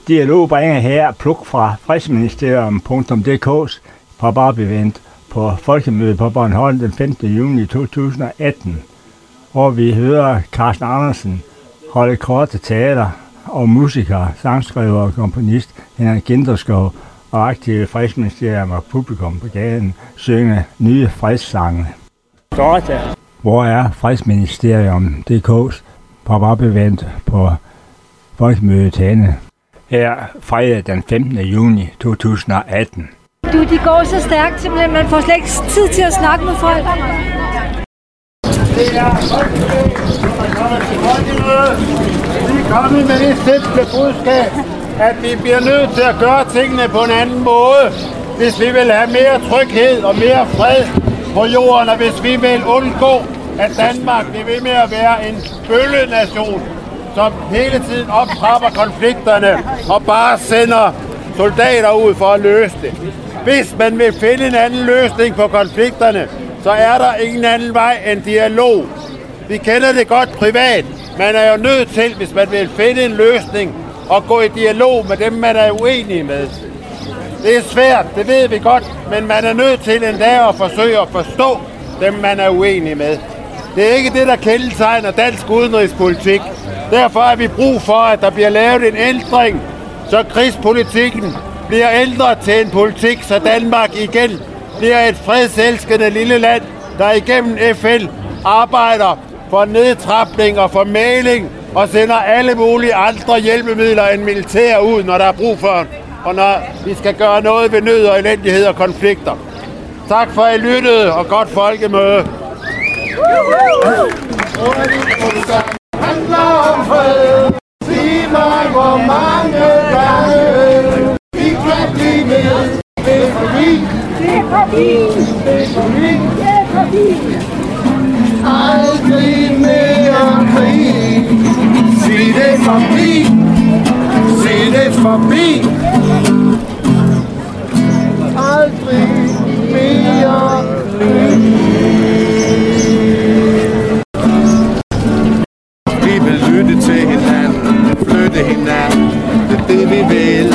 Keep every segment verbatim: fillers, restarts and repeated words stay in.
Dialog bringer her pluk fra fredsministerium punktum d k's pop-up-event på Folkemødet på Bornholm den femte juni to tusind og atten, hvor vi hører Carsten Andersen holde korte taler og musiker, sangskriver og komponist Henrik Ginderskov og aktive fredsministerium og publikum på gaden synge nye fredssange. Hvor er fredsministerium punktum d k's pop-up-event på Folkemødet Hane her fredag den femtende juni to tusind og atten. Du, de går så stærkt, simpelthen. Man får slet ikke tid til at snakke med folk. Det er Vi er kommet med det simple budskab, at vi bliver nødt til at gøre tingene på en anden måde, hvis vi vil have mere tryghed og mere fred på jorden, og hvis vi vil undgå, at Danmark bliver ved med at være en bøllenation, som hele tiden optrapper konflikterne og bare sender soldater ud for at løse det. Hvis man vil finde en anden løsning på konflikterne, så er der ingen anden vej end dialog. Vi kender det godt privat. Man er jo nødt til, hvis man vil finde en løsning, at gå i dialog med dem, man er uenig med. Det er svært, det ved vi godt, men man er nødt til endda at forsøge at forstå dem, man er uenig med. Det er ikke det, der kendetegner dansk udenrigspolitik. Derfor har vi brug for, at der bliver lavet en ændring, så krigspolitikken bliver ændret til en politik, så Danmark igen bliver et fredselskende lille land, der igennem F N arbejder for nedtrapning og for mægling og sender alle mulige andre hjælpemidler end militær ud, når der er brug for det, og når vi skal gøre noget ved nød og elendighed og konflikter. Tak for, at I lyttede, og godt folkemøde. Handler om fred. Sig mig, hvor mange gange vi kan blive ved. Det er forbi. Det er forbi. Det er forbi. Det er forbi. Aldrig mere krig. Sig det forbi. Sig det forbi. Aldrig mere krig. Vi vil lytte til hinanden, flytte hinanden, det er det vi vil.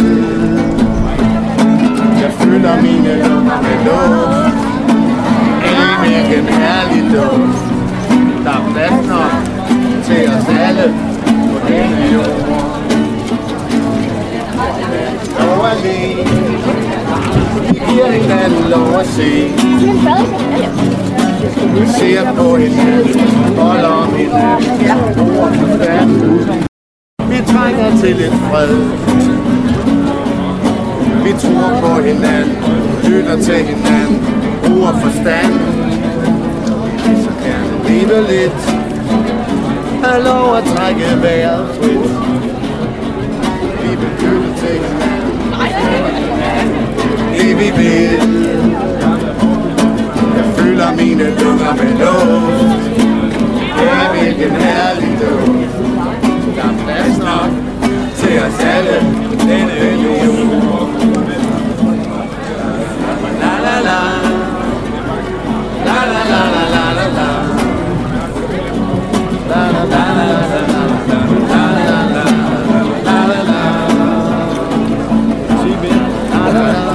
Jeg fylder mine lunger med luft, en en herlig duft. Der er plads nok til os alle på denne jord. Lov at leve, vi giver hinanden lov at se. Vi ser på hinanden, holder om hinanden, ord for fanden. Vi trænger til lidt fred. Vi tror på hinanden, lytter til hinanden, bruger forstand. Vi så gerne leve lidt, have lov at trække vejret frit. Vi vil lytte til hinanden, det vi vil. Jeg fylder mine lunger med luft. Ja, hvilken herlig duft. Der er plads nok til os alle denne jord. La la la. La la la la la la la. La la la la la la. La la la la la la. La la la.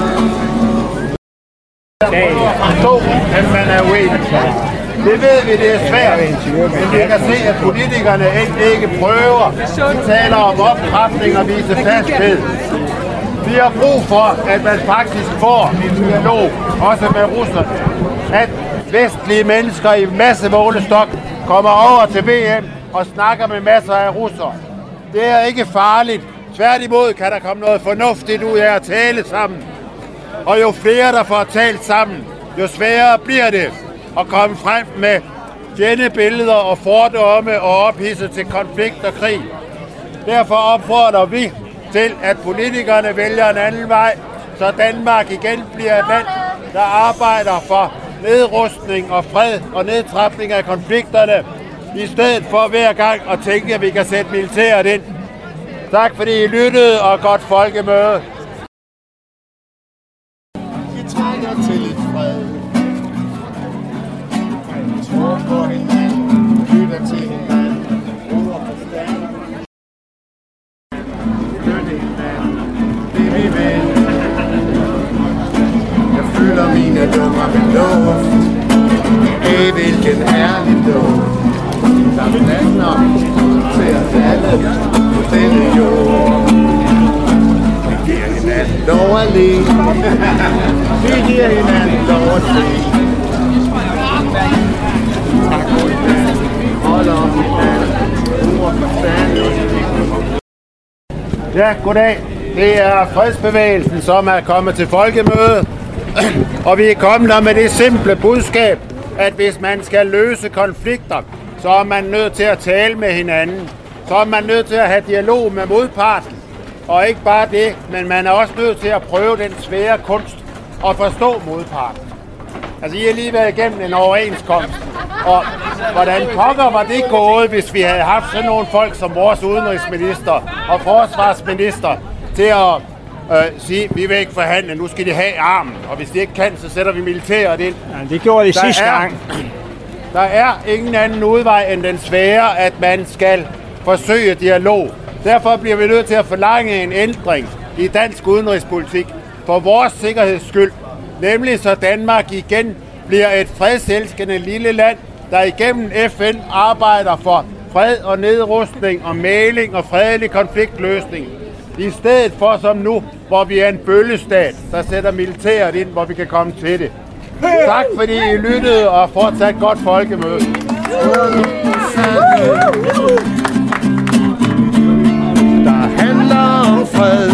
Forstå, at man er uenig. Det ved vi, det er svært, men vi kan se, at politikerne ikke prøver. De taler om optrapning og vise fasthed. Vi har brug for, at man faktisk får en dialog, også med russerne. At vestlige mennesker i masse målestok kommer over til V M og snakker med masser af russere. Det er ikke farligt. Tværtimod kan der komme noget fornuftigt ud af at tale sammen. Og jo flere, der får talt sammen, jo sværere bliver det at komme frem med fjendebilleder og fordomme og ophidse til konflikt og krig. Derfor opfordrer vi til, at politikerne vælger en anden vej, så Danmark igen bliver et land, der arbejder for nedrustning og fred og nedtrapning af konflikterne, i stedet for hver gang at tænke, at vi kan sætte militæret ind. Tak fordi I lyttede, og godt folkemøde. Vi trænger til lidt fred. Vi tror på hinanden, lytter til hinanden, bruger forstand. Lytte hinanden. vi vil. Jeg fylder mine lunger med luft. Hey, hvilken herlig duft. Der blander til os alle på denne jord. Vi giver hinanden lov at leve. Vi giver hinanden lov at leve. Tak for i dag. Hold op i dag. Ord for fanden. Ja, goddag. Det er fredsbevægelsen, som er kommet til folkemøde. Og vi er kommet der med det simple budskab, at hvis man skal løse konflikter, så er man nødt til at tale med hinanden. Så er man nødt til at have dialog med modparten. Og ikke bare det, men man er også nødt til at prøve den svære kunst at forstå modparten. Altså, I har lige været igennem en overenskomst. Og hvordan pokker var det gået, hvis vi havde haft sådan nogle folk som vores udenrigsminister og forsvarsminister til at øh, sige, vi vil ikke forhandle, nu skal de have armen. Og hvis de ikke kan, så sætter vi militæret ind. Ja, det gjorde de der sidste er, gang. Der er ingen anden udvej end den svære, at man skal forsøge dialog. Derfor bliver vi nødt til at forlange en ændring i dansk udenrigspolitik for vores sikkerheds skyld. Nemlig så Danmark igen bliver et fredselskende lille land, der igennem F N arbejder for fred og nedrustning og mægling og fredelig konfliktløsning. I stedet for som nu, hvor vi er en bøllestat, der sætter militæret ind, hvor vi kan komme til det. Tak fordi I lyttede og fortsat godt folkemøde. Der handler om fred.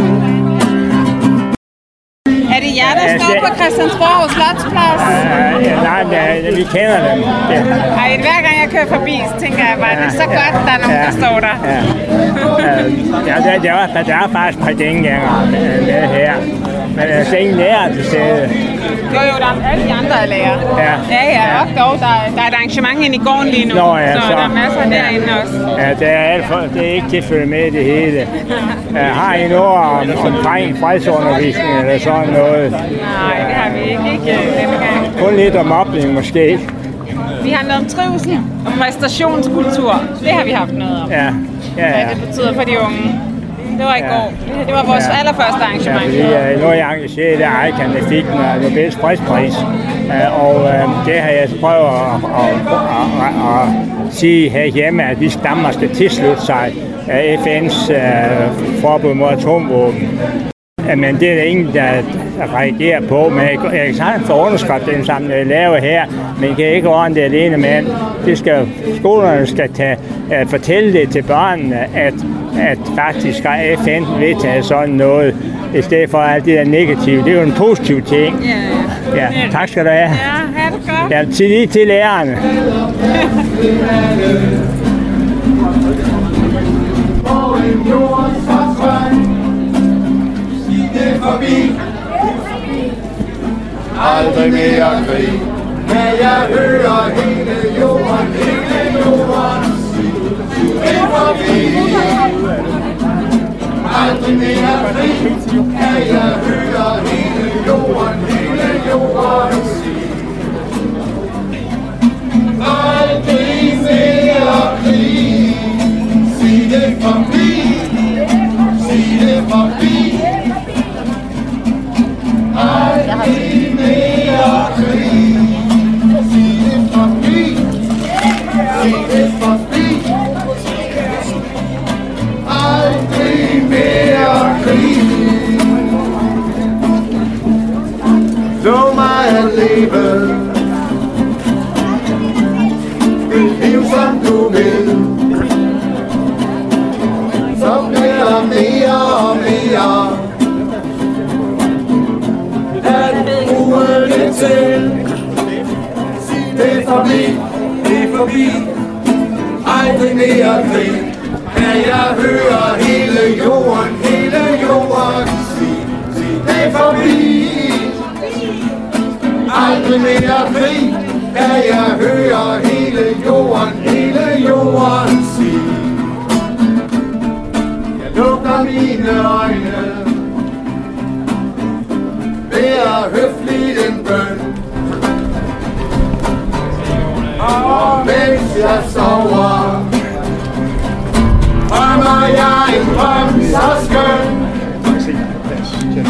Er det jer, der står på Christiansborg Slotsplads? Uh, ja, nej, ja, vi kender dem. Ja. Ej, hver gang jeg kører forbi, så tænker jeg bare, det er så godt, der er nogen, ja, der står der. Ja, ja der, der, er, der er faktisk et par gengængere med, med her. Men der er ingen lærer til stede. Jo, jo, der er alle de andre er lærer. Ja, ja, ja, og dog, der, der er et arrangement inde i gården lige nu, Nå, ja, så, så der er masser ja, derinde også. Ja, det er, alt for, det er ikke til at følge med det hele. Uh, har I noget om, omkring fredsundervisning eller sådan noget? Nej, det har vi ikke, ikke denne gang. Kun lidt om mobning måske. Vi har noget om trivsel, om restaurationskultur. Det har vi haft noget om. Ja, ja, ja. Hvad det betyder for de unge. Det var i ja. går. Det var vores ja. allerførste arrangement. Ja, fordi uh, nu er jeg engageret i Ejkan, der fik den Nobels fredspris. Uh, og uh, det har jeg prøvet at, at, at, at, at sige herhjemme, at vi Danmark skal tilslutte sig uh, F N's uh, forbud mod atomvåben. Men det er der ingen, der reagerer på. Men jeg, jeg kan sagtens få underskriften, som jeg laver her, men jeg kan ikke ordne det alene med. Det skal, skolerne skal tage, uh, fortælle det til børnene, at, at faktisk har F N vedtaget sådan noget, i stedet for alt det der negative. Det er jo en positiv ting. Ja, ja. Ja, tak skal du have. Ja, ha' det godt. Ja, til lige til lærerne. Forbi. Aldrig mere krig. Kan jeg høre hele jorden, hele jorden sige, det er forbi. Aldrig mere krig. Kan jeg høre hele jorden, hele jorden sige. Aldrig mere krig. Sig det forbi. Sig det forbi. Aldrig mere krig. Sig det forbi. Sig det forbi. Aldrig mere krig. Lov mig at leve et liv som du vil. Så bliver mere og mere ude det til. Sig det forbi, det forbi. Aldrig mere krig. Kan jeg høre hele jorden, hele jorden sig, sig det forbi. Aldrig mere krig. Kan jeg høre hele jorden, hele jorden sig. Jeg lukker mine øjne beder høfligt en bøn. Og mens jeg sover, drømmer jeg en drøm så skøn.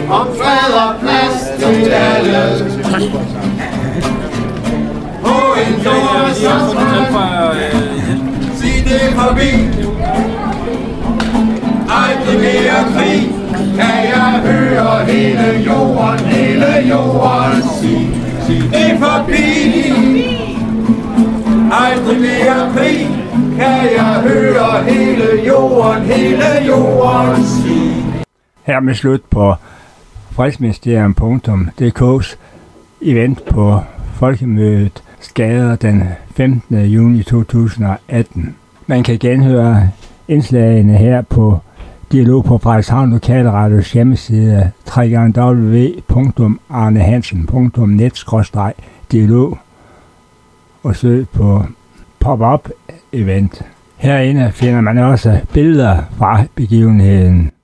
om fred og plads til alle. På en jord som sig det forbi. Aldrig mere krig, kan jeg høre hele jorden, hele jorden sige. Sig det forbi. Aldrig mere krig, kan jeg høre hele jorden, hele jorden sige. Her med slut på fredsministerium punktum d k's event på Folkemødet Skader den femtende juni to tusind og atten. Man kan genhøre indslagene her på Dialog på Frederikshavn Lokalradios hjemmeside w w w punktum arnehansen punktum net skråstreg dialog og søg på pop-up event. Herinde finder man også billeder fra begivenheden.